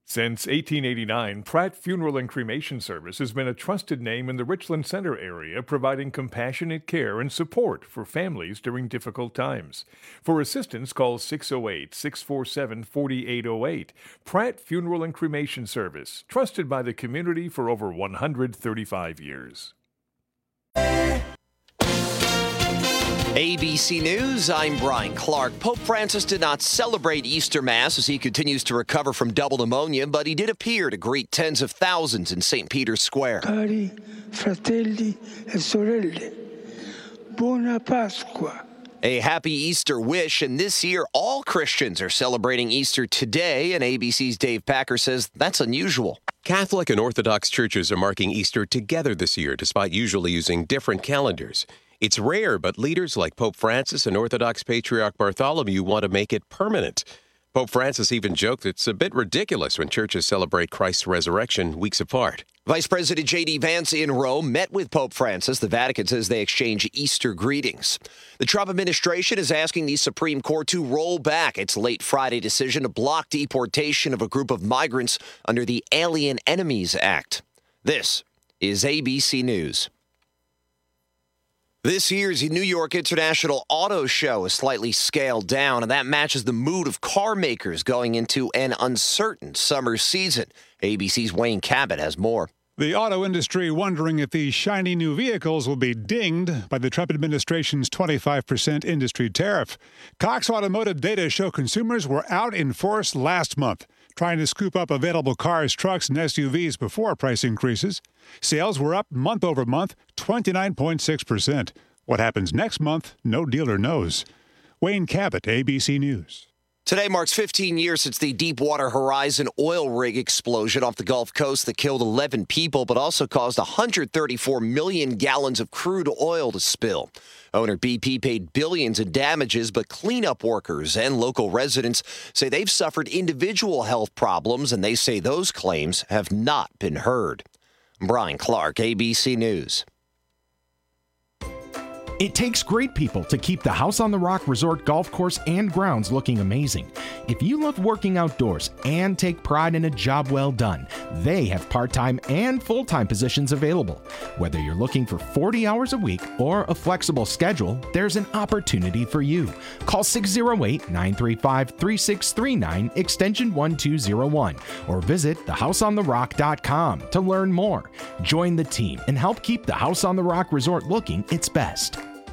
Since 1889, Pratt Funeral and Cremation Service has been a trusted name in the Richland Center area, providing compassionate care and support for families during difficult times. For assistance, call 608-647-4808. Pratt Funeral and Cremation Service, trusted by the community for over 135 years. ABC News, I'm Brian Clark. Pope Francis did not celebrate Easter Mass as he continues to recover from double pneumonia, but he did appear to greet tens of thousands in St. Peter's Square. Cari fratelli e sorelle, buona Pasqua. A happy Easter wish, and this year all Christians are celebrating Easter today, and ABC's Dave Packer says that's unusual. Catholic and Orthodox churches are marking Easter together this year, despite usually using different calendars. It's rare, but leaders like Pope Francis and Orthodox Patriarch Bartholomew want to make it permanent. Pope Francis even joked it's a bit ridiculous when churches celebrate Christ's resurrection weeks apart. Vice President J.D. Vance in Rome met with Pope Francis. The Vatican says they exchange Easter greetings. The Trump administration is asking the Supreme Court to roll back its late Friday decision to block deportation of a group of migrants under the Alien Enemies Act. This is ABC News. This year's New York International Auto Show is slightly scaled down, and that matches the mood of car makers going into an uncertain summer season. ABC's Wayne Cabot has more. The auto industry wondering if these shiny new vehicles will be dinged by the Trump administration's 25% industry tariff. Cox Automotive data show consumers were out in force last month, trying to scoop up available cars, trucks, and SUVs before price increases. Sales were up month over month, 29.6%. What happens next month, no dealer knows. Wayne Cabot, ABC News. Today marks 15 years since the Deepwater Horizon oil rig explosion off the Gulf Coast that killed 11 people, but also caused 134 million gallons of crude oil to spill. Owner BP paid billions in damages, but cleanup workers and local residents say they've suffered individual health problems, and they say those claims have not been heard. Brian Clark, ABC News. It takes great people to keep the House on the Rock Resort Golf Course and grounds looking amazing. If you love working outdoors and take pride in a job well done, they have part-time and full-time positions available. Whether you're looking for 40 hours a week or a flexible schedule, there's an opportunity for you. Call 608-935-3639, extension 1201, or visit thehouseontherock.com to learn more. Join the team and help keep the House on the Rock Resort looking its best.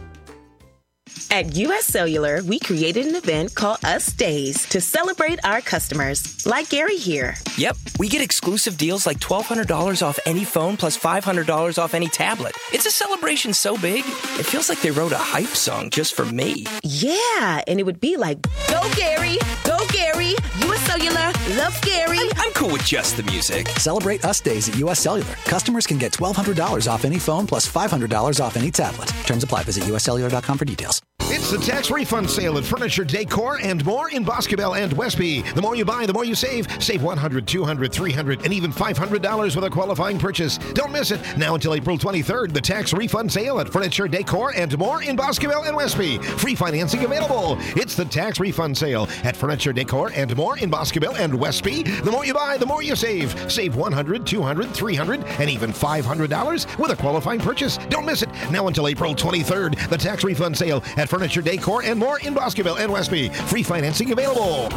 At U.S. Cellular, we created an event called Us Days to celebrate our customers, like Gary here. Yep, we get exclusive deals like $1,200 off any phone plus $500 off any tablet. It's a celebration so big, it feels like they wrote a hype song just for me. Yeah, and it would be like, go Gary, U.S. Cellular, love Gary. I'm cool with just the music. Celebrate Us Days at U.S. Cellular. Customers can get $1,200 off any phone plus $500 off any tablet. Terms apply. Visit uscellular.com for details. It's the tax refund sale at Furniture Decor and more in Boscobel and Westby. The more you buy, the more you save. Save $100, $200, $300, and even $500 with a qualifying purchase. Don't miss it. Now until April 23rd, the tax refund sale at Furniture Decor and more in Boscobel and Westby. Free financing available. It's the tax refund sale at Furniture Decor and more in Boscobel and Westby. The more you buy, the more you save. Save $100, $200, $300, and even $500 with a qualifying purchase. Don't miss it. Now until April 23rd, the tax refund sale at Furniture Decor and more in Boscobel and Westby. Free financing available.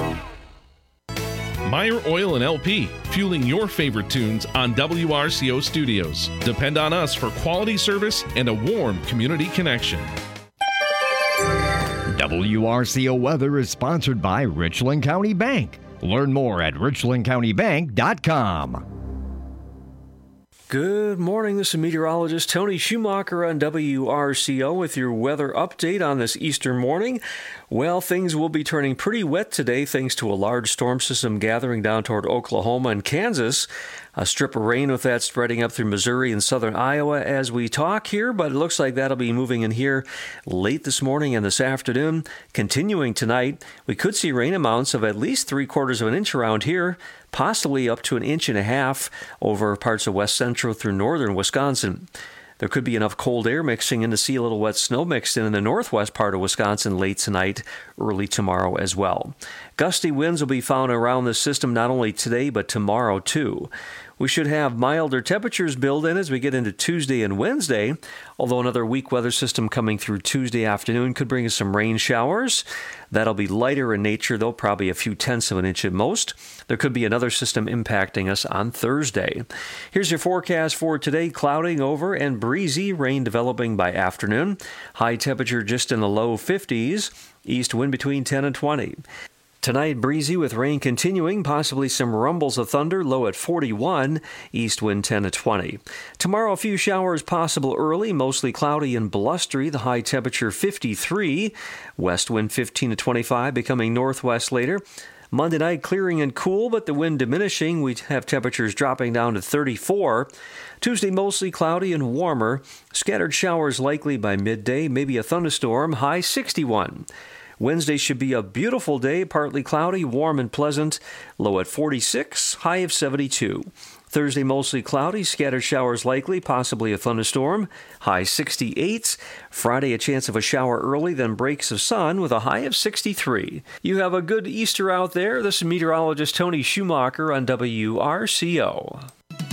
Meyer Oil and LP, fueling your favorite tunes on WRCO Studios. Depend on us for quality service and a warm community connection. WRCO Weather is sponsored by Richland County Bank. Learn more at richlandcountybank.com. Good morning. This is meteorologist Tony Schumacher on WRCO with your weather update on this Easter morning. Well, things will be turning pretty wet today thanks to a large storm system gathering down toward Oklahoma and Kansas. A strip of rain with that spreading up through Missouri and southern Iowa as we talk here, but it looks like that'll be moving in here late this morning and this afternoon. Continuing tonight, we could see rain amounts of at least 3/4 of an inch around here, possibly up to 1.5 inches over parts of west central through northern Wisconsin. There could be enough cold air mixing in to see a little wet snow mixed in the northwest part of Wisconsin late tonight, early tomorrow as well. Gusty winds will be found around the system not only today but tomorrow too. We should have milder temperatures build in as we get into Tuesday and Wednesday, although another weak weather system coming through Tuesday afternoon could bring us some rain showers. That'll be lighter in nature, though, probably a few tenths of an inch at most. There could be another system impacting us on Thursday. Here's your forecast for today. Clouding over and breezy, rain developing by afternoon. High temperature just in the low 50s. East wind between 10 and 20. Tonight, breezy with rain continuing, possibly some rumbles of thunder, low at 41, east wind 10 to 20. Tomorrow, a few showers possible early, mostly cloudy and blustery, the high temperature 53, west wind 15 to 25, becoming northwest later. Monday night, clearing and cool, but the wind diminishing. We have temperatures dropping down to 34. Tuesday, mostly cloudy and warmer. Scattered showers likely by midday, maybe a thunderstorm, high 61. Wednesday should be a beautiful day, partly cloudy, warm and pleasant, low at 46, high of 72. Thursday, mostly cloudy, scattered showers likely, possibly a thunderstorm, high 68. Friday, a chance of a shower early, then breaks of sun with a high of 63. You have a good Easter out there. This is meteorologist Tony Schumacher on WRCO.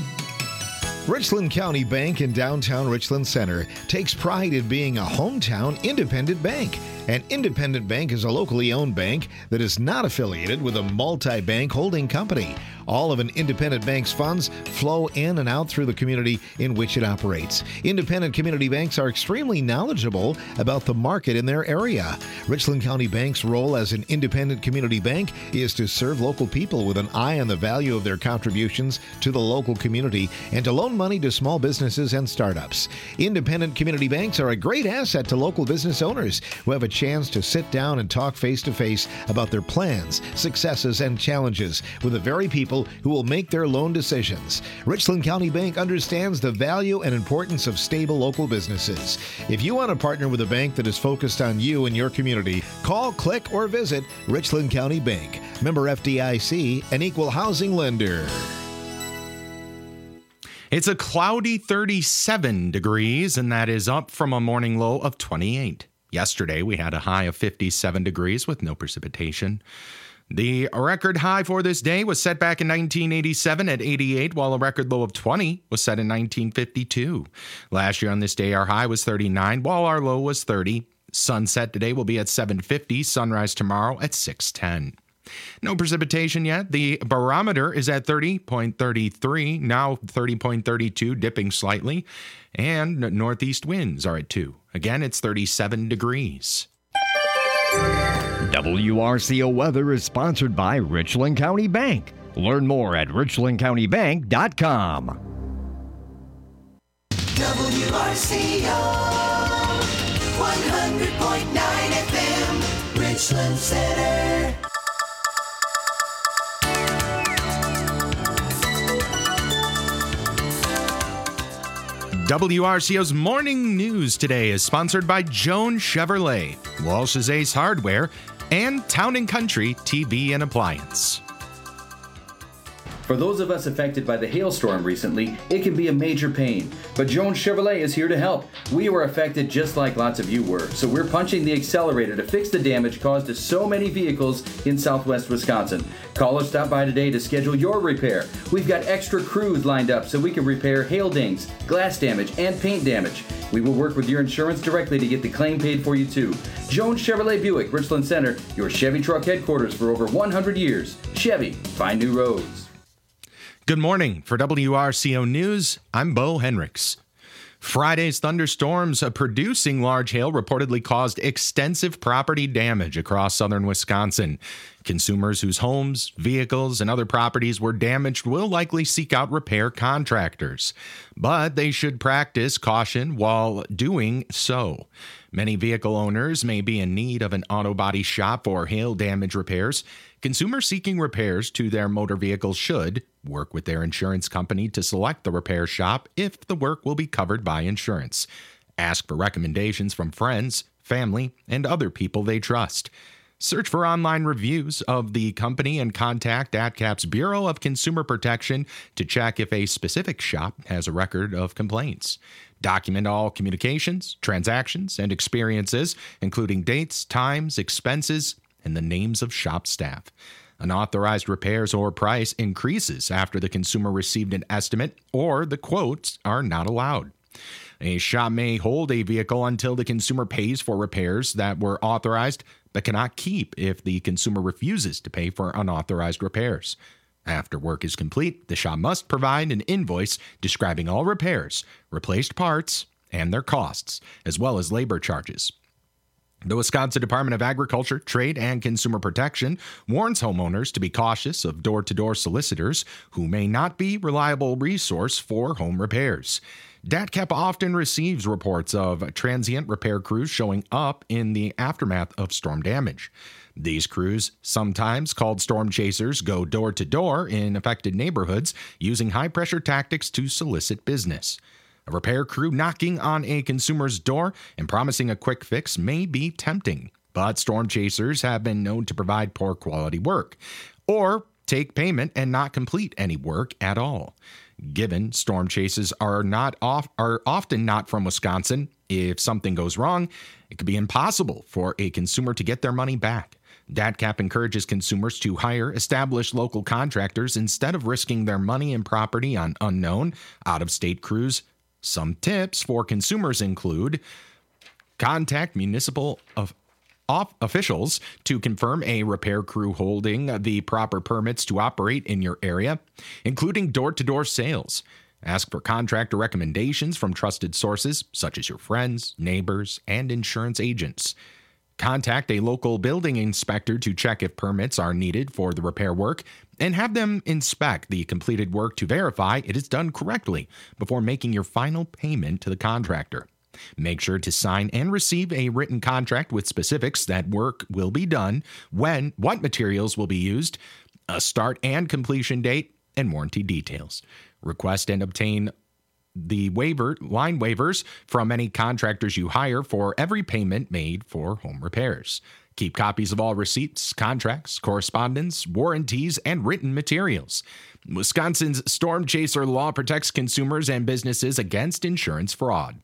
Richland County Bank in downtown Richland Center takes pride in being a hometown independent bank. An independent bank is a locally owned bank that is not affiliated with a multi-bank holding company. All of an independent bank's funds flow in and out through the community in which it operates. Independent community banks are extremely knowledgeable about the market in their area. Richland County Bank's role as an independent community bank is to serve local people with an eye on the value of their contributions to the local community and to loan money to small businesses and startups. Independent community banks are a great asset to local business owners who have a chance to sit down and talk face-to-face about their plans, successes, and challenges with the very people who will make their loan decisions. Richland County Bank understands the value and importance of stable local businesses. If you want to partner with a bank that is focused on you and your community, call, click, or visit Richland County Bank. Member FDIC, an equal housing lender. It's a cloudy 37 degrees, and that is up from a morning low of 28. Yesterday, we had a high of 57 degrees with no precipitation. The record high for this day was set back in 1987 at 88, while a record low of 20 was set in 1952. Last year on this day, our high was 39, while our low was 30. Sunset today will be at 7:50, sunrise tomorrow at 6:10. No precipitation yet. The barometer is at 30.33, now 30.32, dipping slightly, and northeast winds are at 2. Again, it's 37 degrees. WRCO weather is sponsored by Richland County Bank. Learn more at richlandcountybank.com. WRCO 100.9 FM, Richland Center. WRCO's morning news today is sponsored by Joan Chevrolet, Walsh's Ace Hardware, and Town & Country TV and Appliance. For those of us affected by the hailstorm recently, it can be a major pain. But Joan Chevrolet is here to help. We were affected just like lots of you were, so we're punching the accelerator to fix the damage caused to so many vehicles in southwest Wisconsin. Call or stop by today to schedule your repair. We've got extra crews lined up so we can repair hail dings, glass damage, and paint damage. We will work with your insurance directly to get the claim paid for you too. Joan Chevrolet Buick, Richland Center, your Chevy truck headquarters for over 100 years. Chevy, find new roads. Good morning. For WRCO News, I'm Bo Henricks. Friday's thunderstorms producing large hail reportedly caused extensive property damage across southern Wisconsin. Consumers whose homes, vehicles, and other properties were damaged will likely seek out repair contractors, but they should practice caution while doing so. Many vehicle owners may be in need of an auto body shop for hail damage repairs. Consumers seeking repairs to their motor vehicles should work with their insurance company to select the repair shop if the work will be covered by insurance. Ask for recommendations from friends, family, and other people they trust. Search for online reviews of the company and contact ADCAP's Bureau of Consumer Protection to check if a specific shop has a record of complaints. Document all communications, transactions, and experiences, including dates, times, expenses, and the names of shop staff. Unauthorized repairs or price increases after the consumer received an estimate or the quotes are not allowed. A shop may hold a vehicle until the consumer pays for repairs that were authorized but cannot keep if the consumer refuses to pay for unauthorized repairs. After work is complete, the shop must provide an invoice describing all repairs, replaced parts, and their costs, as well as labor charges. The Wisconsin Department of Agriculture, Trade, and Consumer Protection warns homeowners to be cautious of door-to-door solicitors who may not be a reliable resource for home repairs. DATCAP often receives reports of transient repair crews showing up in the aftermath of storm damage. These crews, sometimes called storm chasers, go door-to-door in affected neighborhoods using high-pressure tactics to solicit business. A repair crew knocking on a consumer's door and promising a quick fix may be tempting, but storm chasers have been known to provide poor quality work or take payment and not complete any work at all. Given storm chasers are often not from Wisconsin, if something goes wrong, it could be impossible for a consumer to get their money back. DATCAP encourages consumers to hire established local contractors instead of risking their money and property on unknown, out-of-state crews. Some tips for consumers include contact municipal officials to confirm a repair crew holding the proper permits to operate in your area, including door-to-door sales. Ask for contractor recommendations from trusted sources such as your friends, neighbors, and insurance agents. Contact a local building inspector to check if permits are needed for the repair work and have them inspect the completed work to verify it is done correctly before making your final payment to the contractor. Make sure to sign and receive a written contract with specifics that work will be done, when, what materials will be used, a start and completion date, and warranty details. Request and obtain the line waivers from any contractors you hire for every payment made for home repairs. Keep copies of all receipts, contracts, correspondence, warranties, and written materials. Wisconsin's Storm Chaser law protects consumers and businesses against insurance fraud.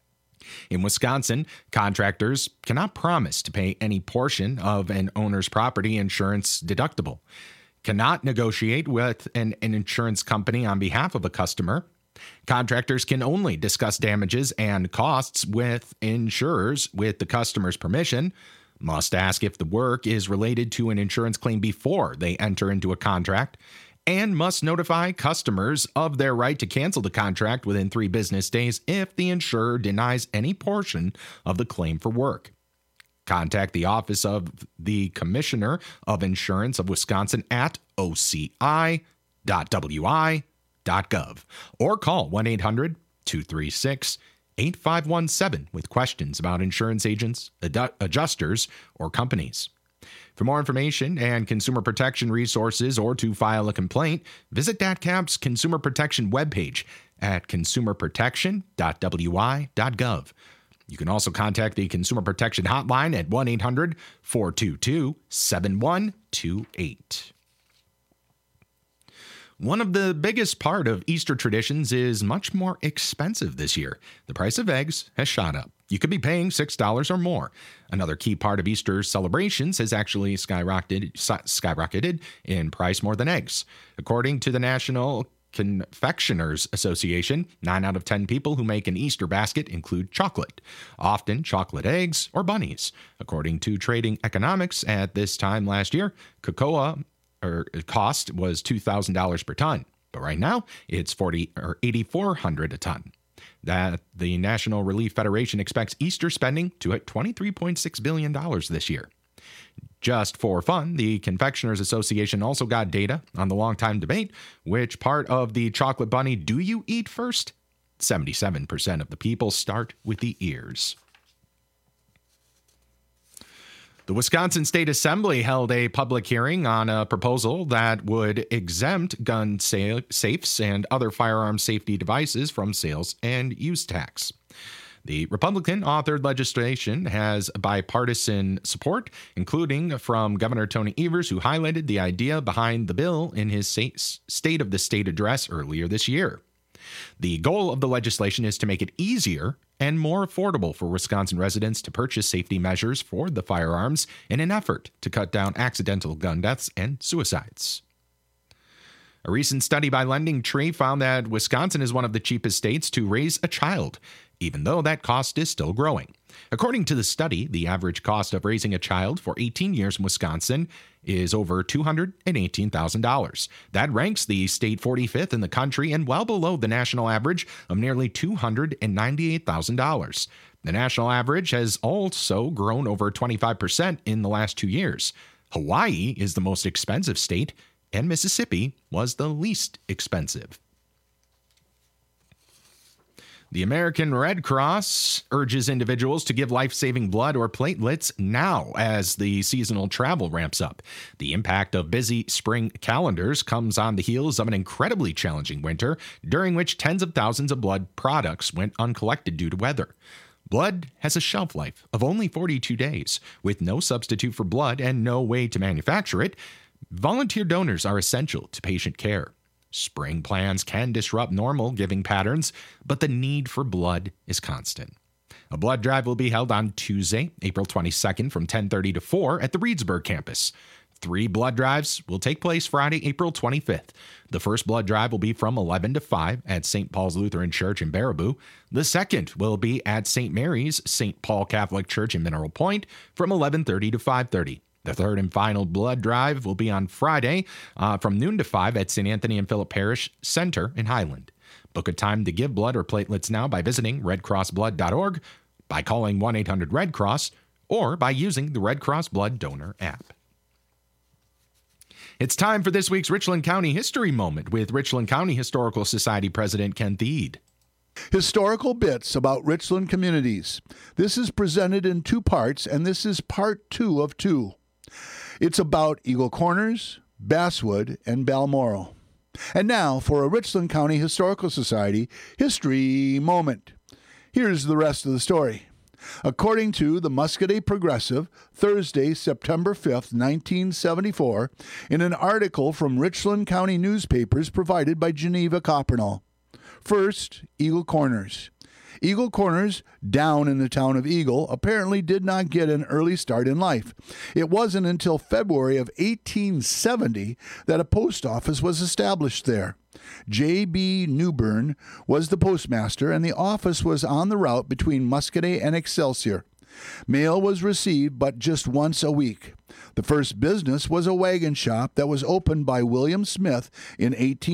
In Wisconsin, contractors cannot promise to pay any portion of an owner's property insurance deductible, cannot negotiate with an insurance company on behalf of a customer. Contractors can only discuss damages and costs with insurers with the customer's permission, must ask if the work is related to an insurance claim before they enter into a contract, and must notify customers of their right to cancel the contract within 3 business days if the insurer denies any portion of the claim for work. Contact the Office of the Commissioner of Insurance of Wisconsin at oci.wi.gov or call 1-800-236-8517 with questions about insurance agents, adjusters, or companies. For more information and consumer protection resources or to file a complaint, visit DATCAP's Consumer Protection webpage at consumerprotection.wi.gov. You can also contact the Consumer Protection Hotline at 1-800-422-7128. One of the biggest part of Easter traditions is much more expensive this year. The price of eggs has shot up. You could be paying $6 or more. Another key part of Easter celebrations has actually skyrocketed in price more than eggs. According to the National Confectioners Association, 9 out of 10 people who make an Easter basket include chocolate, often chocolate eggs or bunnies. According to Trading Economics, at this time last year, cocoa cost was $2,000 per ton, but right now it's $8,400 a ton. That the National Relief Federation expects Easter spending to hit $23.6 billion this year. Just for fun, the Confectioners Association also got data on the long-time debate: which part of the chocolate bunny do you eat first? 77% of the people start with the ears. The Wisconsin State Assembly held a public hearing on a proposal that would exempt gun safes and other firearm safety devices from sales and use tax. The Republican-authored legislation has bipartisan support, including from Governor Tony Evers, who highlighted the idea behind the bill in his State of the State address earlier this year. The goal of the legislation is to make it easier and more affordable for Wisconsin residents to purchase safety measures for the firearms in an effort to cut down accidental gun deaths and suicides. A recent study by LendingTree found that Wisconsin is one of the cheapest states to raise a child, even though that cost is still growing. According to the study, the average cost of raising a child for 18 years in Wisconsin is over $218,000. That ranks the state 45th in the country and well below the national average of nearly $298,000. The national average has also grown over 25% in the last 2 years. Hawaii is the most expensive state, and Mississippi was the least expensive. The American Red Cross urges individuals to give life-saving blood or platelets now as the seasonal travel ramps up. The impact of busy spring calendars comes on the heels of an incredibly challenging winter, during which tens of thousands of blood products went uncollected due to weather. Blood has a shelf life of only 42 days. With no substitute for blood and no way to manufacture it, volunteer donors are essential to patient care. Spring plans can disrupt normal giving patterns, but the need for blood is constant. A blood drive will be held on Tuesday, April 22nd from 10:30 to 4 at the Reedsburg campus. 3 blood drives will take place Friday, April 25th. The first blood drive will be from 11 to 5 at St. Paul's Lutheran Church in Baraboo. The second will be at St. Mary's St. Paul Catholic Church in Mineral Point from 11:30 to 5:30. The third and final blood drive will be on Friday from noon to 5 at St. Anthony and Philip Parish Center in Highland. Book a time to give blood or platelets now by visiting redcrossblood.org, by calling 1-800-RED-CROSS, or by using the Red Cross Blood Donor app. It's time for this week's Richland County History Moment with Richland County Historical Society President Ken Thiede. Historical bits about Richland communities. This is presented in 2 parts, and this is part 2 of 2. It's about Eagle Corners, Basswood, and Balmoral. And now for a Richland County Historical Society History Moment. Here's the rest of the story. According to the Muscoda Progressive, Thursday, September 5th, 1974, in an article from Richland County newspapers provided by Geneva Copernall. First, Eagle Corners. Eagle Corners, down in the town of Eagle, apparently did not get an early start in life. It wasn't until February of 1870 that a post office was established there. J.B. Newburn was the postmaster, and the office was on the route between Muscoda and Excelsior. Mail was received but just once a week. The first business was a wagon shop that was opened by William Smith in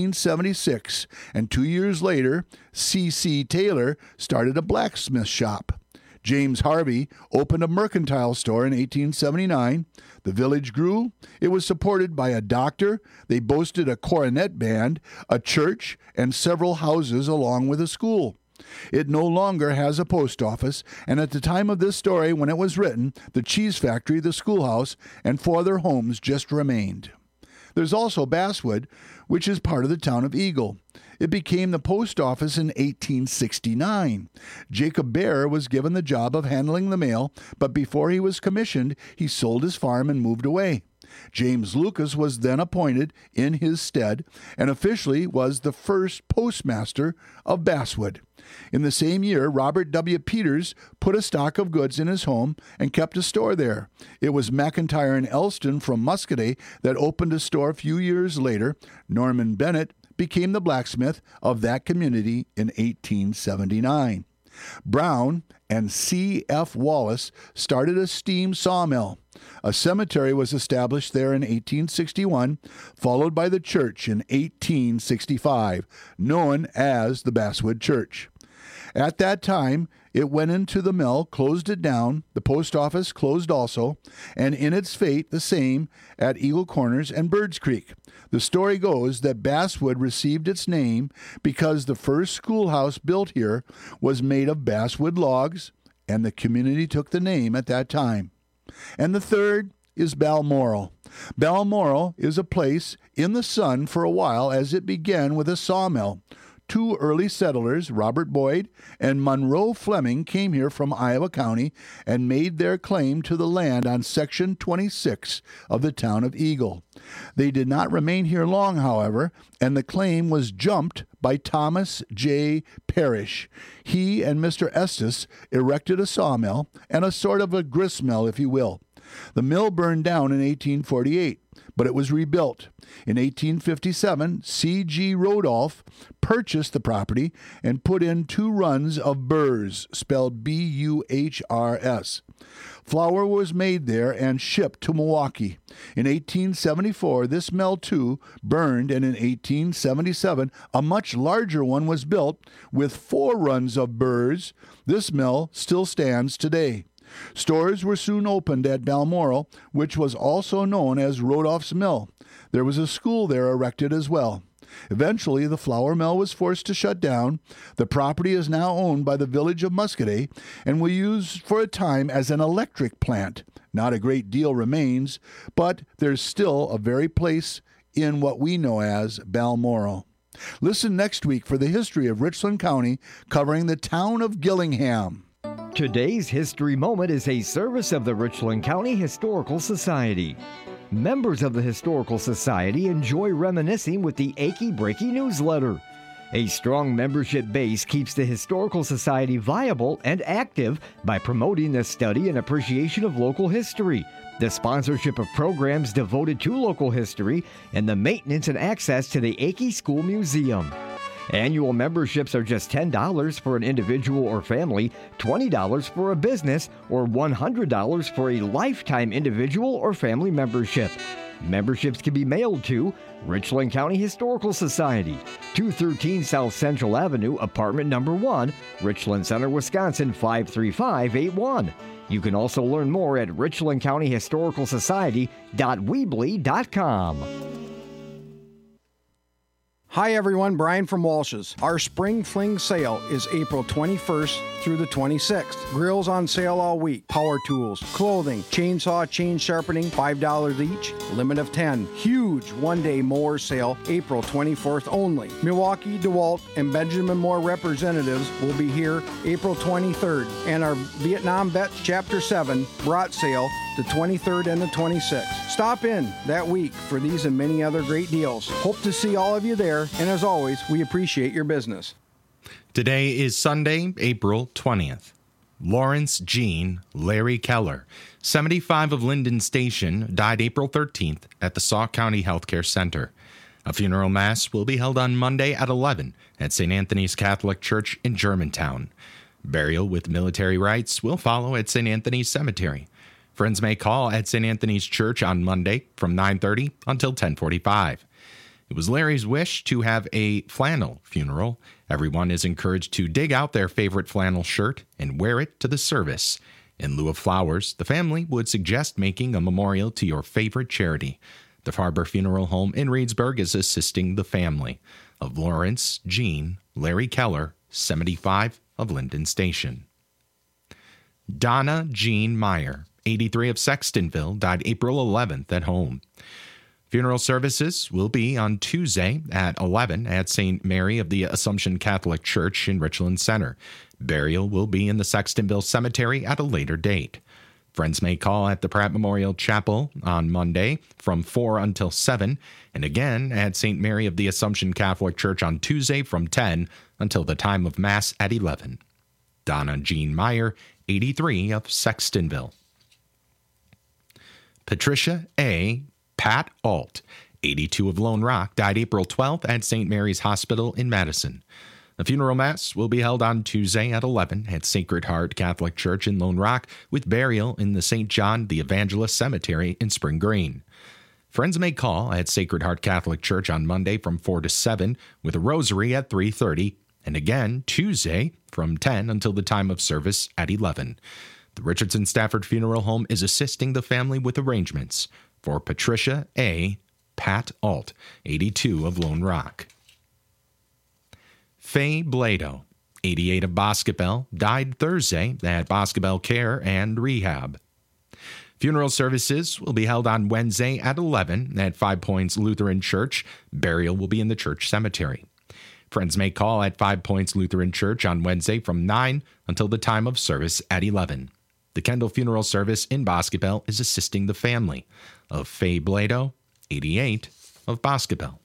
1876, and 2 years later, C.C. Taylor started a blacksmith shop. James Harvey opened a mercantile store in 1879. The village grew. It was supported by a doctor. They boasted a cornet band, a church, and several houses along with a school. It no longer has a post office, and at the time of this story, when it was written, the cheese factory, the schoolhouse, and 4 other homes just remained. There's also Basswood, which is part of the town of Eagle. It became the post office in 1869. Jacob Bear was given the job of handling the mail, but before he was commissioned, he sold his farm and moved away. James Lucas was then appointed in his stead and officially was the first postmaster of Basswood. In the same year, Robert W. Peters put a stock of goods in his home and kept a store there. It was McIntyre and Elston from Muscoda that opened a store a few years later. Norman Bennett became the blacksmith of that community in 1879. Brown and C.F. Wallace started a steam sawmill. A cemetery was established there in 1861, followed by the church in 1865, known as the Basswood Church. At that time, it went into the mill, closed it down, the post office closed also, and in its fate the same at Eagle Corners and Birds Creek. The story goes that Basswood received its name because the first schoolhouse built here was made of basswood logs, and the community took the name at that time. And the third is Balmoral. Balmoral is a place in the sun for a while as it began with a sawmill. Two early settlers, Robert Boyd and Monroe Fleming, came here from Iowa County and made their claim to the land on Section 26 of the town of Eagle. They did not remain here long, however, and the claim was jumped by Thomas J. Parrish. He and Mr. Estes erected a sawmill and a sort of a grist mill, if you will. The mill burned down in 1848, but it was rebuilt. In 1857, C.G. Rodolph purchased the property and put in 2 runs of burrs, spelled B-U-H-R-S. Flour was made there and shipped to Milwaukee. In 1874, this mill, too, burned, and in 1877, a much larger one was built with 4 runs of burrs. This mill still stands today. Stores were soon opened at Balmoral, which was also known as Rodolph's Mill. There was a school there erected as well. Eventually, the flour mill was forced to shut down. The property is now owned by the village of Muscadet and was used for a time as an electric plant. Not a great deal remains, but there's still a very place in what we know as Balmoral. Listen next week for the history of Richland County, covering the town of Gillingham. Today's History Moment is a service of the Richland County Historical Society. Members of the Historical Society enjoy reminiscing with the Achy Breaky newsletter. A strong membership base keeps the Historical Society viable and active by promoting the study and appreciation of local history, the sponsorship of programs devoted to local history, and the maintenance and access to the Achy School Museum. Annual memberships are just $10 for an individual or family, $20 for a business, or $100 for a lifetime individual or family membership. Memberships can be mailed to Richland County Historical Society, 213 South Central Avenue, apartment number 1, Richland Center, Wisconsin 53581. You can also learn more at richlandcountyhistoricalsociety.weebly.com. Hi everyone, Brian from Walsh's. Our Spring Fling sale is April 21st through the 26th. Grills on sale all week, power tools, clothing, chainsaw, chain sharpening, $5 each, limit of 10. Huge one-day mower sale, April 24th only. Milwaukee, DeWalt, and Benjamin Moore representatives will be here April 23rd. And our Vietnam Vets Chapter 7 brat sale, the 23rd and the 26th. Stop in that week for these and many other great deals. Hope to see all of you there, and as always, we appreciate your business. Today is Sunday, April 20th. Lawrence Jean Larry Keller, 75 of Linden Station, died April 13th at the Sauk County Healthcare Center. A funeral mass will be held on Monday at 11 at St. Anthony's Catholic Church in Germantown. Burial with military rites will follow at St. Anthony's Cemetery. Friends may call at St. Anthony's Church on Monday from 9:30 until 10:45. It was Larry's wish to have a flannel funeral. Everyone is encouraged to dig out their favorite flannel shirt and wear it to the service. In lieu of flowers, the family would suggest making a memorial to your favorite charity. The Farber Funeral Home in Reedsburg is assisting the family of Lawrence Jean Larry Keller, 75 of Linden Station. Donna Jean Meyer, 83 of Sextonville, died April 11th at home. Funeral services will be on Tuesday at 11 at St. Mary of the Assumption Catholic Church in Richland Center. Burial will be in the Sextonville Cemetery at a later date. Friends may call at the Pratt Memorial Chapel on Monday from 4 until 7, and again at St. Mary of the Assumption Catholic Church on Tuesday from 10 until the time of Mass at 11. Donna Jean Meyer, 83 of Sextonville. Patricia A. Pat Alt, 82 of Lone Rock, died April 12th at St. Mary's Hospital in Madison. The funeral mass will be held on Tuesday at 11 at Sacred Heart Catholic Church in Lone Rock, with burial in the St. John the Evangelist Cemetery in Spring Green. Friends may call at Sacred Heart Catholic Church on Monday from 4 to 7, with a rosary at 3:30, and again Tuesday from 10 until the time of service at 11. The Richardson Stafford Funeral Home is assisting the family with arrangements for Patricia A. Pat Alt, 82 of Lone Rock. Faye Blado, 88 of Boscobel, died Thursday at Boscobel Care and Rehab. Funeral services will be held on Wednesday at 11 at Five Points Lutheran Church. Burial will be in the church cemetery. Friends may call at 5 Points Lutheran Church on Wednesday from 9 until the time of service at 11. The Kendall Funeral Service in Boscobel is assisting the family of Faye Blado, 88, of Boscobel.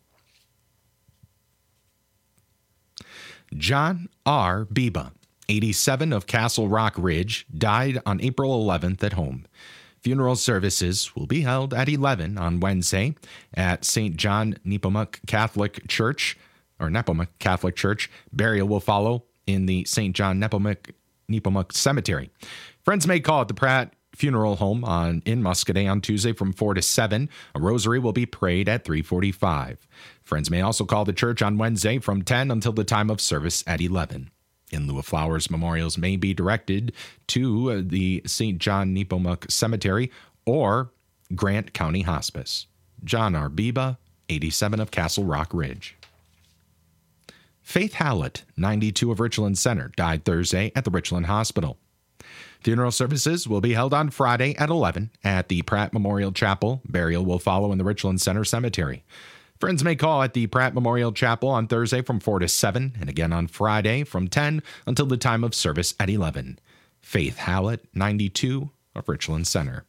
John R. Biba, 87, of Castle Rock Ridge, died on April 11th at home. Funeral services will be held at 11 on Wednesday at St. John Nepomuk Catholic Church, or Nepomuk Catholic Church. Burial will follow in the St. John Nepomuk Cemetery. Friends may call at the Pratt Funeral Home in Muscadet on Tuesday from 4 to 7. A rosary will be prayed at 3:45. Friends may also call the church on Wednesday from 10 until the time of service at 11. In lieu of flowers, memorials may be directed to the St. John Nepomuk Cemetery or Grant County Hospice. John R. Biba, 87, of Castle Rock Ridge. Faith Hallett, 92, of Richland Center, died Thursday at the Richland Hospital. Funeral services will be held on Friday at 11 at the Pratt Memorial Chapel. Burial will follow in the Richland Center Cemetery. Friends may call at the Pratt Memorial Chapel on Thursday from 4 to 7 and again on Friday from 10 until the time of service at 11. Faith Hallett, 92, of Richland Center.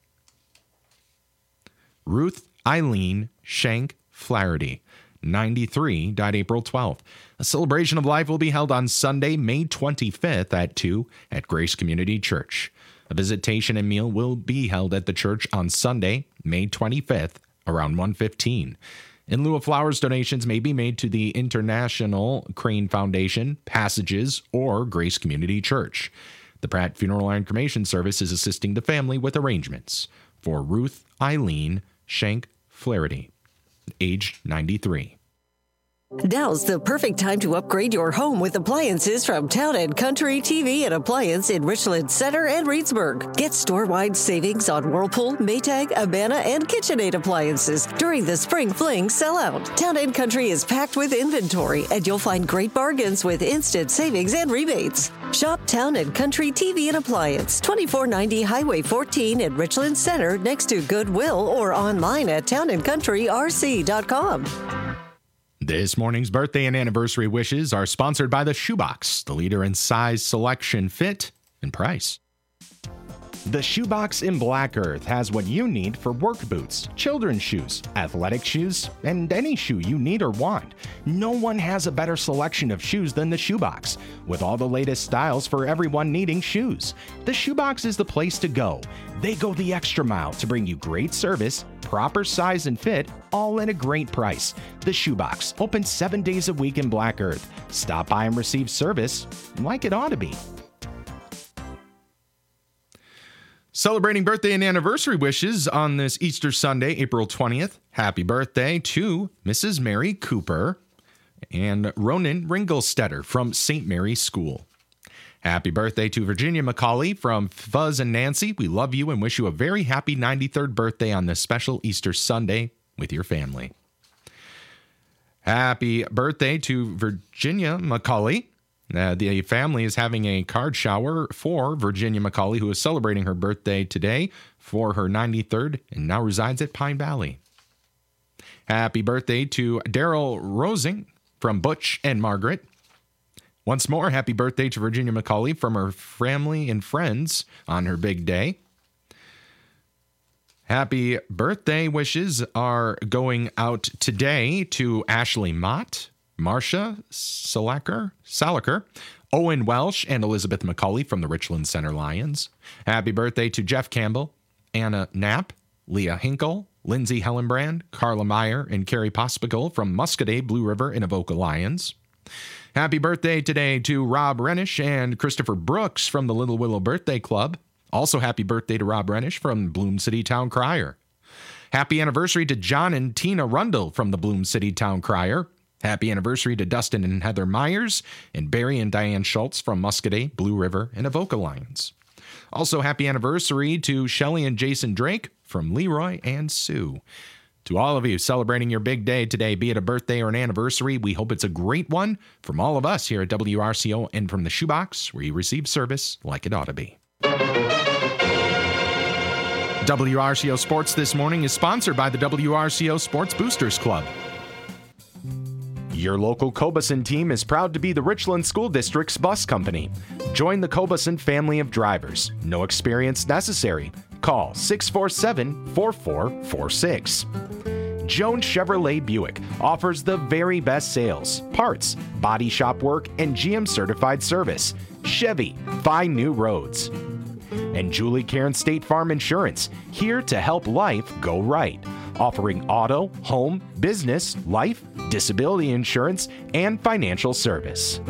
Ruth Eileen Shank Flaherty, 93, died April 12th. A celebration of life will be held on Sunday, May 25th at 2 at Grace Community Church. A visitation and meal will be held at the church on Sunday, May 25th, around 1:15. In lieu of flowers, donations may be made to the International Crane Foundation, Passages, or Grace Community Church. The Pratt Funeral and Cremation Service is assisting the family with arrangements for Ruth Eileen Shank Flaherty, age 93. Now's the perfect time to upgrade your home with appliances from Town & Country TV and Appliance in Richland Center and Reedsburg. Get store-wide savings on Whirlpool, Maytag, Amana, and KitchenAid appliances during the Spring Fling sellout. Town & Country is packed with inventory, and you'll find great bargains with instant savings and rebates. Shop Town & Country TV and Appliance, 2490 Highway 14 in Richland Center next to Goodwill, or online at townandcountryrc.com. This morning's birthday and anniversary wishes are sponsored by the Shoebox, the leader in size, selection, fit, and price. The Shoebox in Black Earth has what you need for work boots, children's shoes, athletic shoes, and any shoe you need or want. No one has a better selection of shoes than the Shoebox, with all the latest styles for everyone needing shoes. The Shoebox is the place to go. They go the extra mile to bring you great service, proper size and fit, all at a great price. The Shoebox, open 7 days a week in Black Earth. Stop by and receive service like it ought to be. Celebrating birthday and anniversary wishes on this Easter Sunday, April 20th. Happy birthday to Mrs. Mary Cooper and Ronan Ringelstetter from St. Mary's School. Happy birthday to Virginia McCauley from Fuzz and Nancy. We love you and wish you a very happy 93rd birthday on this special Easter Sunday with your family. Happy birthday to Virginia McCauley. The family is having a card shower for Virginia McCauley, who is celebrating her birthday today for her 93rd and now resides at Pine Valley. Happy birthday to Daryl Rosing from Butch and Margaret. Once more, happy birthday to Virginia McCauley from her family and friends on her big day. Happy birthday wishes are going out today to Ashley Mott, Marcia Salaker, Owen Welsh, and Elizabeth McCauley from the Richland Center Lions. Happy birthday to Jeff Campbell, Anna Knapp, Leah Hinkle, Lindsay Hellenbrand, Carla Meyer, and Carrie Pospical from Muscadet, Blue River, and Avoca Lions. Happy birthday today to Rob Renish and Christopher Brooks from the Little Willow Birthday Club. Also happy birthday to Rob Renish from Bloom City Town Crier. Happy anniversary to John and Tina Rundle from the Bloom City Town Crier. Happy anniversary to Dustin and Heather Myers and Barry and Diane Schultz from Muscadet, Blue River, and Avoca Lions. Also happy anniversary to Shelley and Jason Drake from Leroy and Sue. To all of you celebrating your big day today, be it a birthday or an anniversary, we hope it's a great one from all of us here at WRCO and from the Shoebox, where you receive service like it ought to be. WRCO Sports this morning is sponsored by the WRCO Sports Boosters Club. Your local Cobeson team is proud to be the Richland School District's bus company. Join the Cobeson family of drivers. No experience necessary. Call 647-4446. Jones Chevrolet Buick offers the very best sales, parts, body shop work, and GM certified service. Chevy, find new roads. And Julie Cairn State Farm Insurance, here to help life go right. Offering auto, home, business, life, disability insurance, and financial service.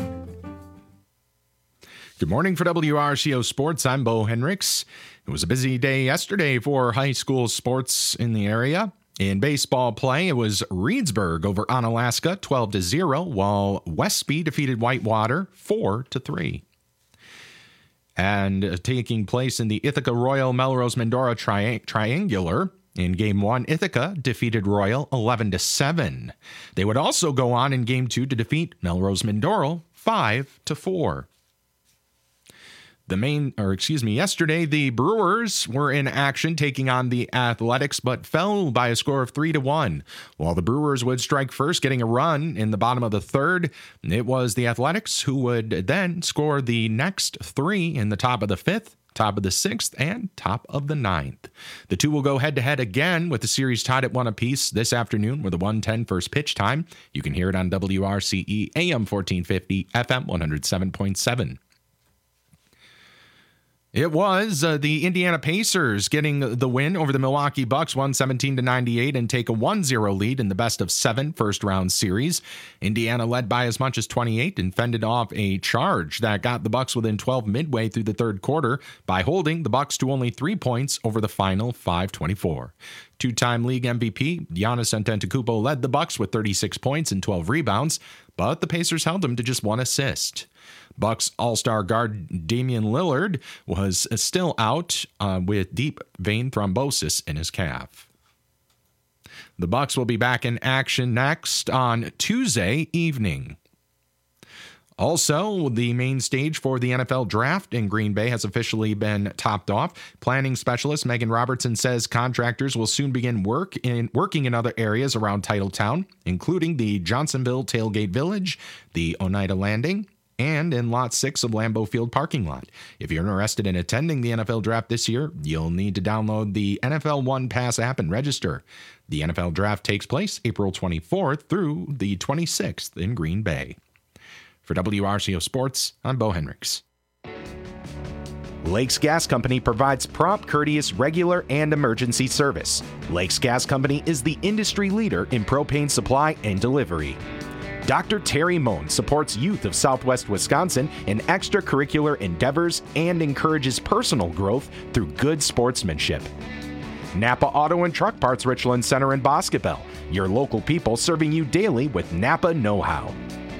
Good morning for WRCO Sports. I'm Bo Henricks. It was a busy day yesterday for high school sports in the area. In baseball play, it was Reedsburg over Onalaska 12-0, while Westby defeated Whitewater 4-3. And taking place in the Ithaca Royal Melrose Medora Triangular, in Game 1, Ithaca defeated Royal 11-7. They would also go on in Game 2 to defeat Melrose Medora 5-4. Yesterday, the Brewers were in action taking on the Athletics, but fell by a score of 3-1. While the Brewers would strike first, getting a run in the bottom of the third, it was the Athletics who would then score the next three in the top of the fifth, top of the sixth, and top of the ninth. The two will go head-to-head again with the series tied at 1 apiece this afternoon with a 1:10 first pitch time. You can hear it on WRCE AM 1450, FM 107.7. It was the Indiana Pacers getting the win over the Milwaukee Bucks 117-98 and take a 1-0 lead in the best-of-7 first-round series. Indiana led by as much as 28 and fended off a charge that got the Bucks within 12 midway through the third quarter by holding the Bucks to only 3 points over the final 5-24. Two-time league MVP Giannis Antetokounmpo led the Bucks with 36 points and 12 rebounds, but the Pacers held him to just 1 assist. Bucks all-star guard Damian Lillard was still out with deep vein thrombosis in his calf. The Bucks will be back in action next on Tuesday evening. Also, the main stage for the NFL draft in Green Bay has officially been topped off. Planning specialist Megan Robertson says contractors will soon begin working in other areas around Titletown, including the Johnsonville Tailgate Village, the Oneida Landing, and in Lot 6 of Lambeau Field parking lot. If you're interested in attending the NFL Draft this year, you'll need to download the NFL One Pass app and register. The NFL Draft takes place April 24th through the 26th in Green Bay. For WRCO Sports, I'm Bo Henricks. Lakes Gas Company provides prompt, courteous, regular, and emergency service. Lakes Gas Company is the industry leader in propane supply and delivery. Dr. Terry Moen supports youth of Southwest Wisconsin in extracurricular endeavors and encourages personal growth through good sportsmanship. Napa Auto and Truck Parts Richland Center in Boscobel, your local people serving you daily with Napa know-how.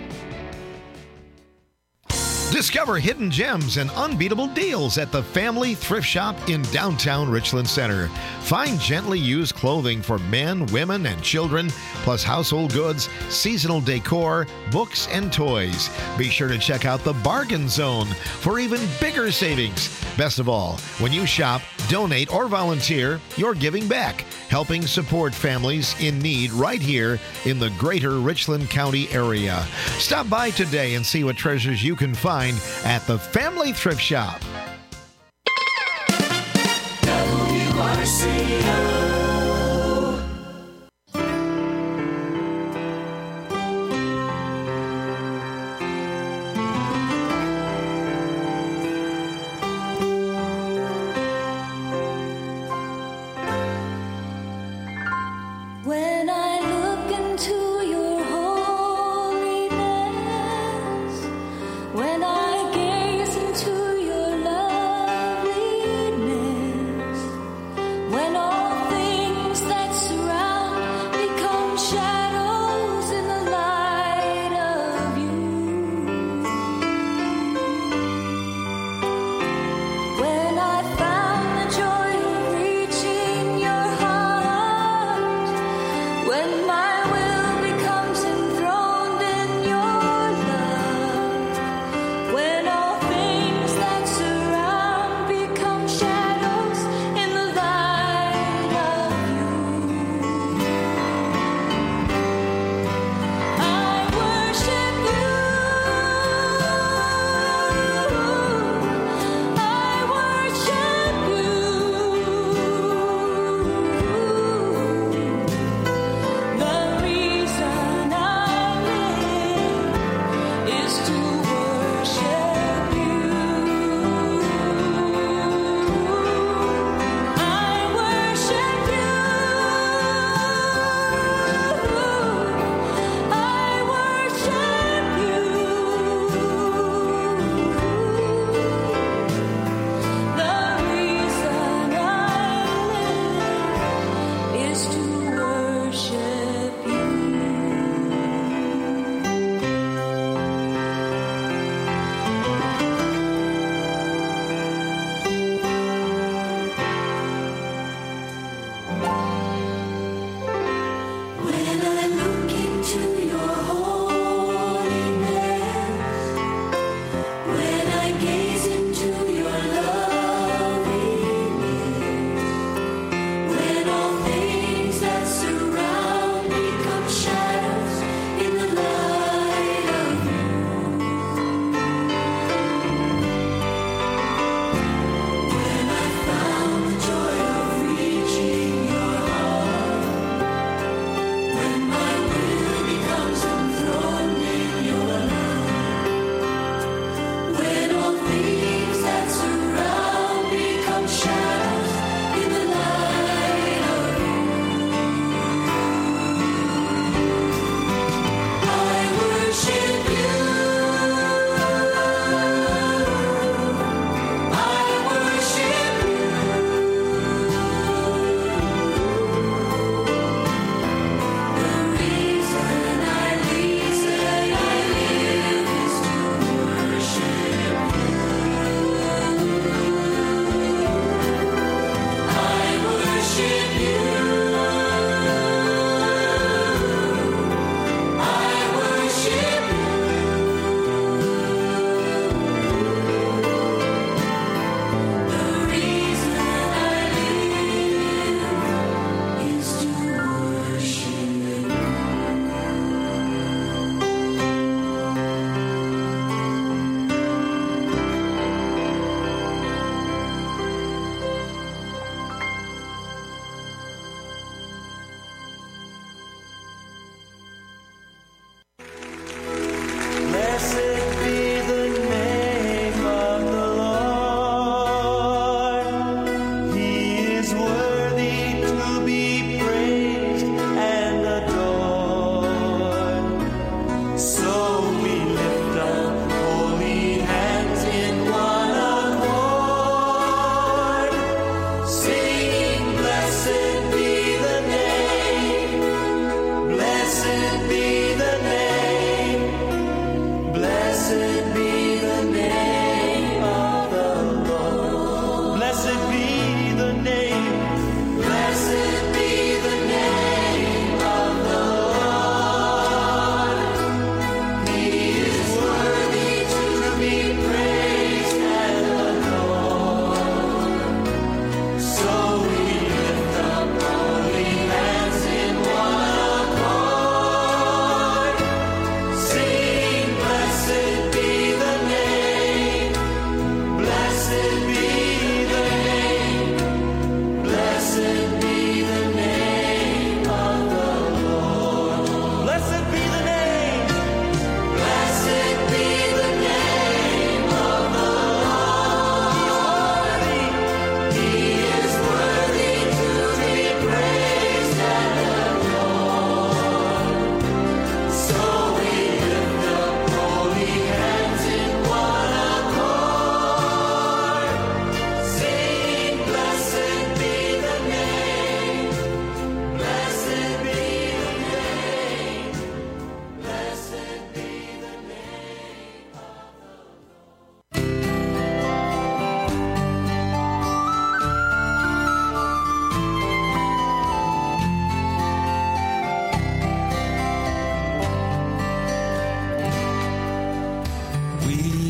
Discover hidden gems and unbeatable deals at the Family Thrift Shop in downtown Richland Center. Find gently used clothing for men, women, and children, plus household goods, seasonal decor, books, and toys. Be sure to check out the Bargain Zone for even bigger savings. Best of all, when you shop, donate, or volunteer, you're giving back, helping support families in need right here in the greater Richland County area. Stop by today and see what treasures you can find at the Family Thrift Shop. WRCO. When I look into your holiness, when I gaze into your love,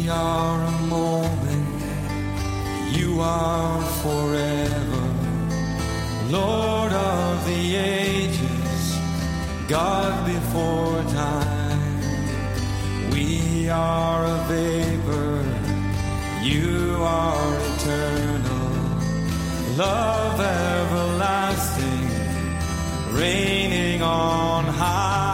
are a moment, you are forever, Lord of the ages, God before time. We are a vapor, you are eternal, love everlasting, reigning on high.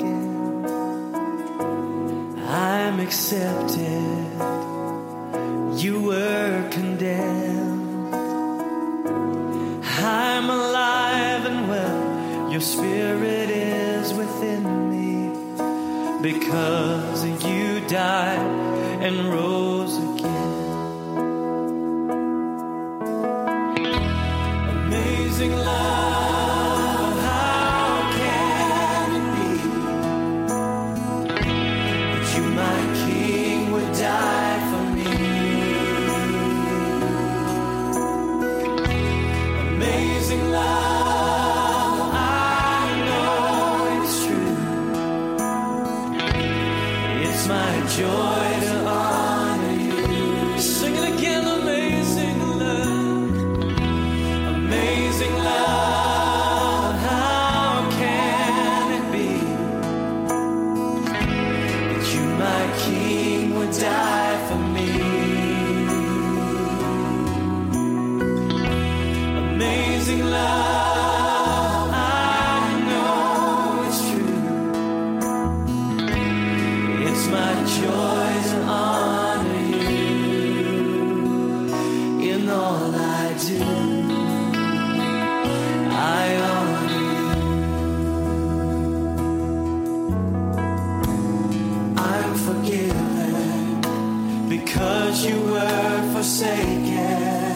accepted. you were condemned. I'm alive and well, your spirit is within me, because you died and rose again. Amazing love, how can it be that you, my King, would die for me? Amazing love, I know it's true. It's my joy to honor you. Sing it again, amazing love. Amazing love, how can it be that you, my King, would die for me? Amazing love, I know it's true. It's my joy to honor you in all I do. I honor you. I'm forgiven because you were forsaken.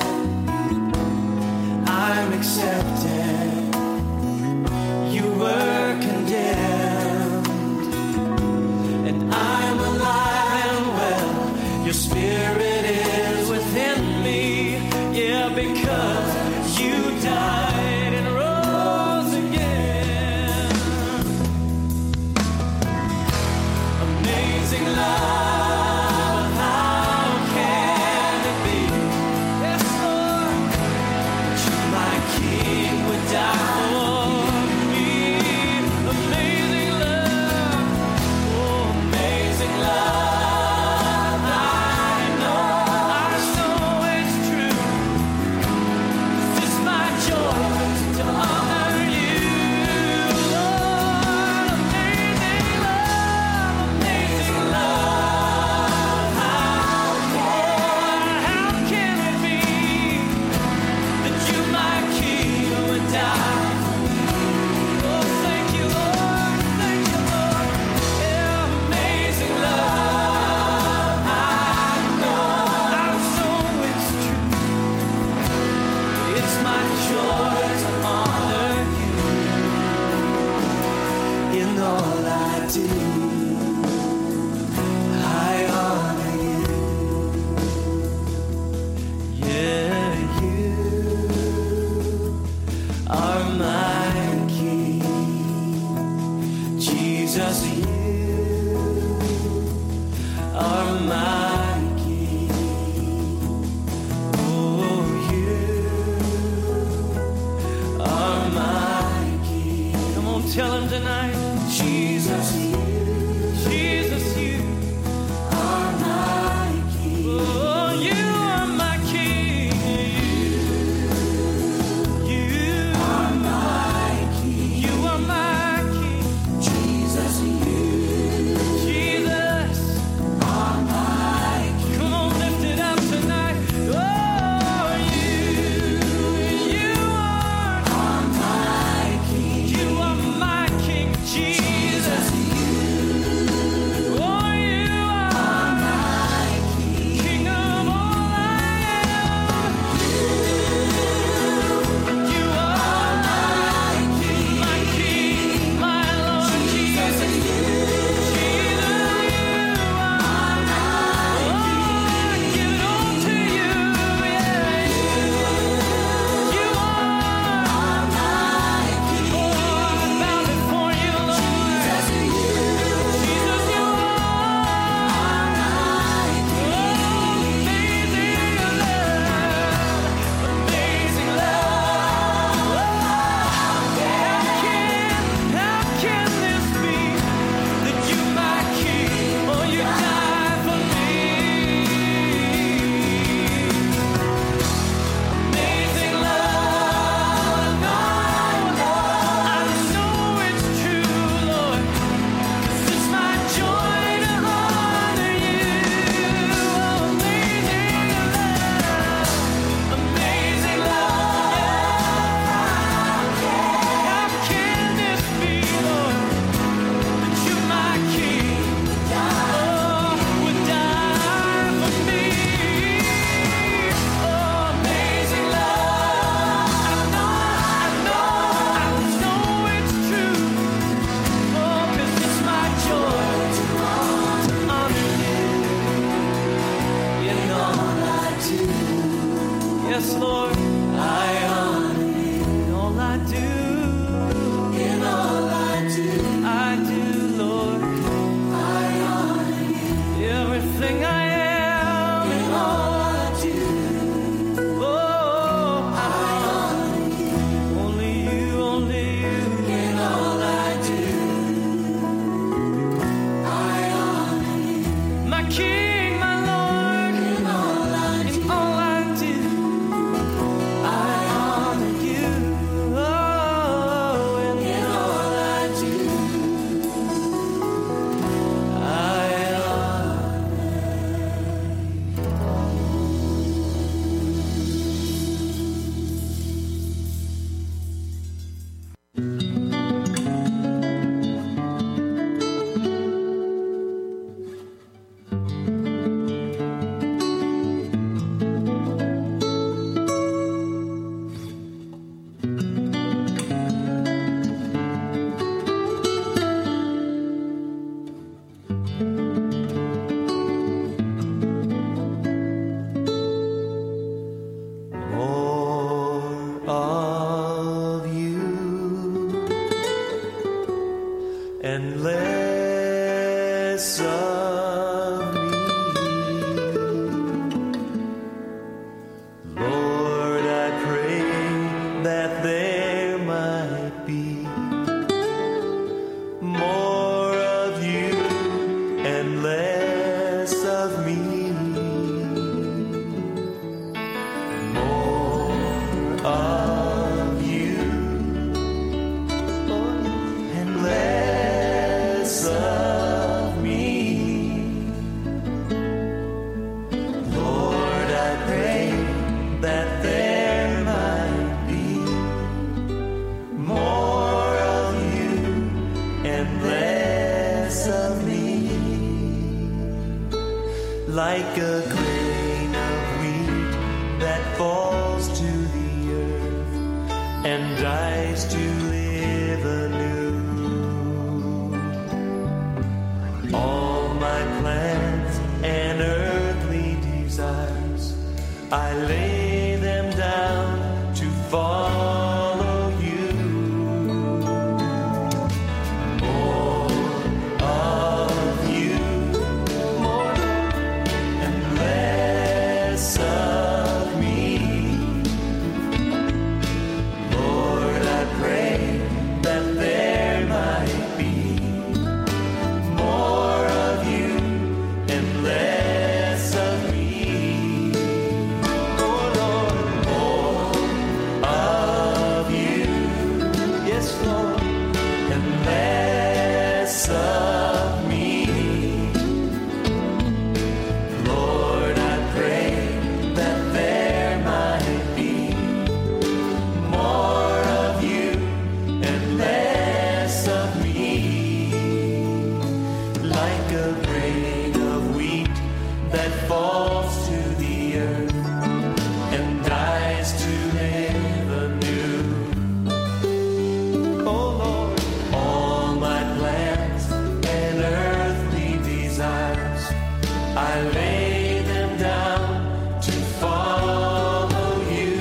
I'm accepted. You were condemned. And I'm alive and well. Your spirit is within me. Yeah, because you died and rose again. Amazing love, how can it be? Yes, Lord, that you, my King, would die for me. Amazing love, oh, amazing love. I know it's true. Yes, Lord, I honor you in all I do. In all I do, Lord, I honor you. Everything I am, in all I do. Oh, I honor you. Only you, in all I do. I honor you. My King, my Lord, in all I do. In all I do. I honor you. Oh, in all I do. I more of you and less of me. Lord, I pray that there might be more of you and less of me. Of you and less of me. Lord, I pray that there might be more of you and less of me. Like a grain of wheat that falls to the earth and dies to live anew. All my plans and earthly desires, I lay them down to follow you. More of you, more and less of me. Lord, I pray that there might be more of you and less of me. Oh Lord, more of you. Yes, Lord, and less of me. Lord, I pray that there might be more of you and less of me. Like a grain of wheat that falls to the earth and dies to live anew. Oh Lord, all my plans and earthly desires, I lay them down to follow you.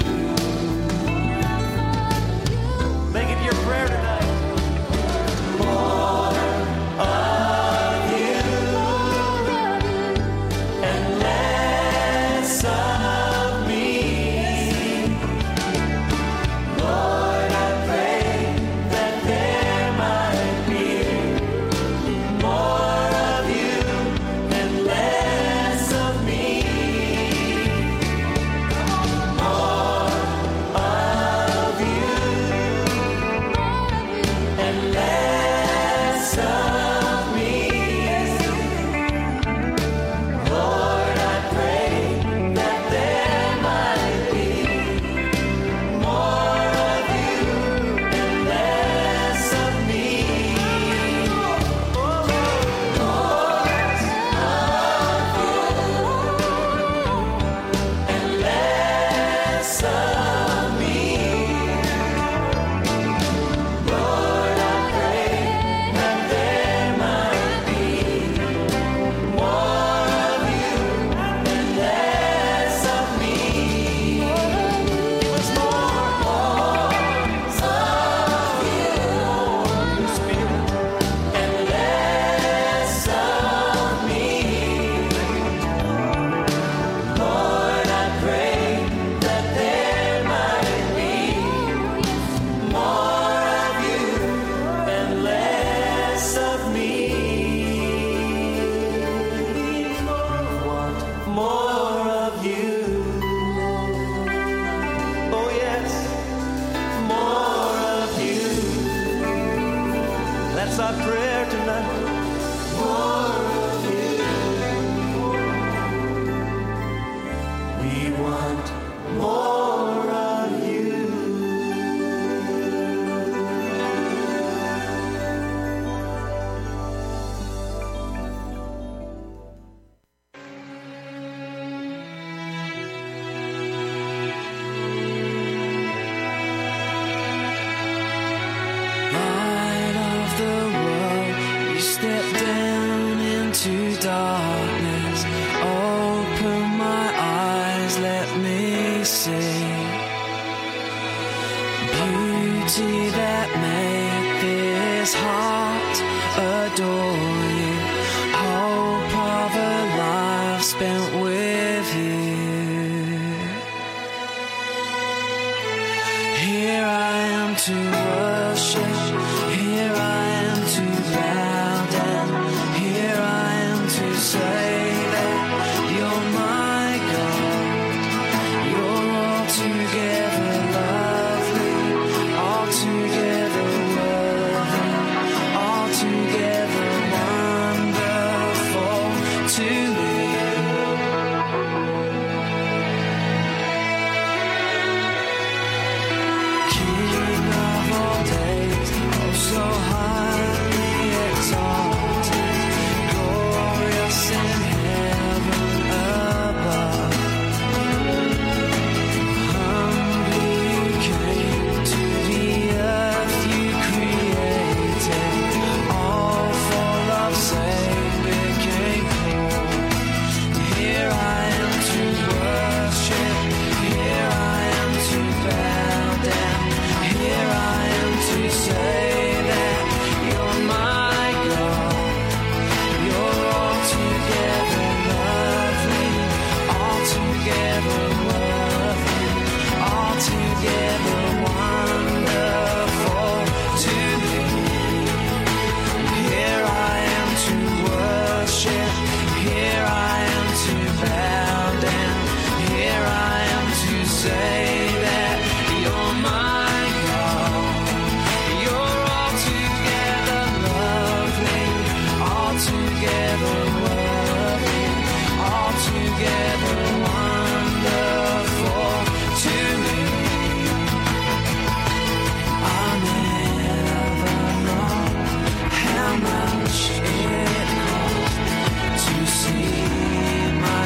Make it your prayer tonight. More of you and less of me. Lord, I pray that there might be more of you and less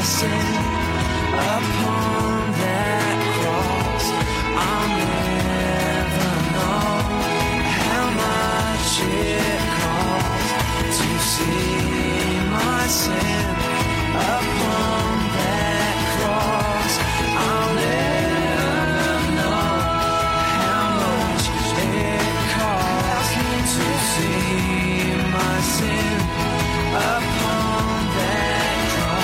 sin upon that cross. I'll never know how much it costs to see my sin upon that cross. I'll never know how much it costs to see my sin upon that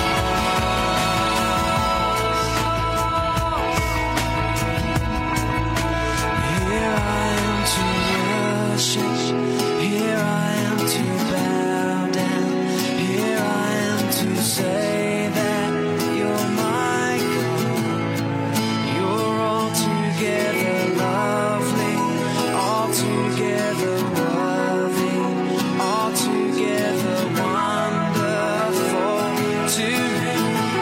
cross. Here I am to worship, here I am to bow down, here I am to say that you're my God. You're altogether lovely, altogether worthy, altogether wonderful to me.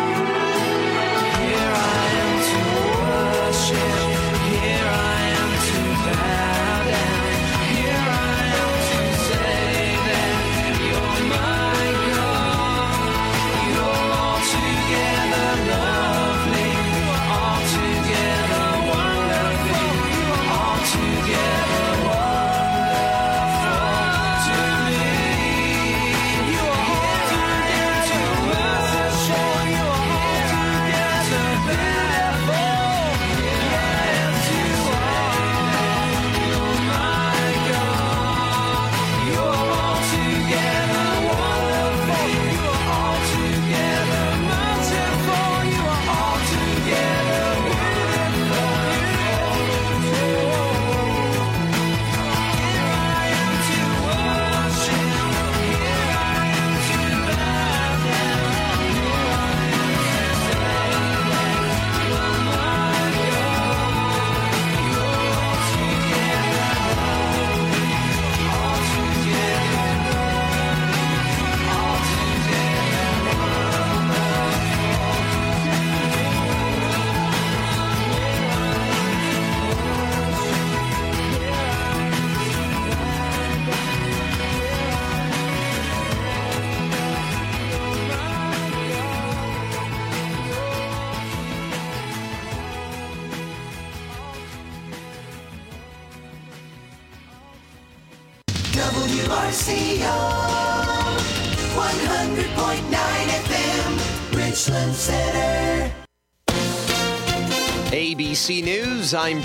Here I am to worship, here I am to bow down, here I am to say that you're my God. You're altogether lovely, altogether wonderful, altogether wonderful to me. You are altogether to worship, you are altogether beautiful. Here I am to honor, you're my God. You're altogether wonderful, you are altogether merciful, you are altogether wonderful. Here I am to worship, here I am to bow down, here I am to say that you're my God. You're altogether lovely, altogether WRCO 100.9 FM, Richland Center. ABC News, I'm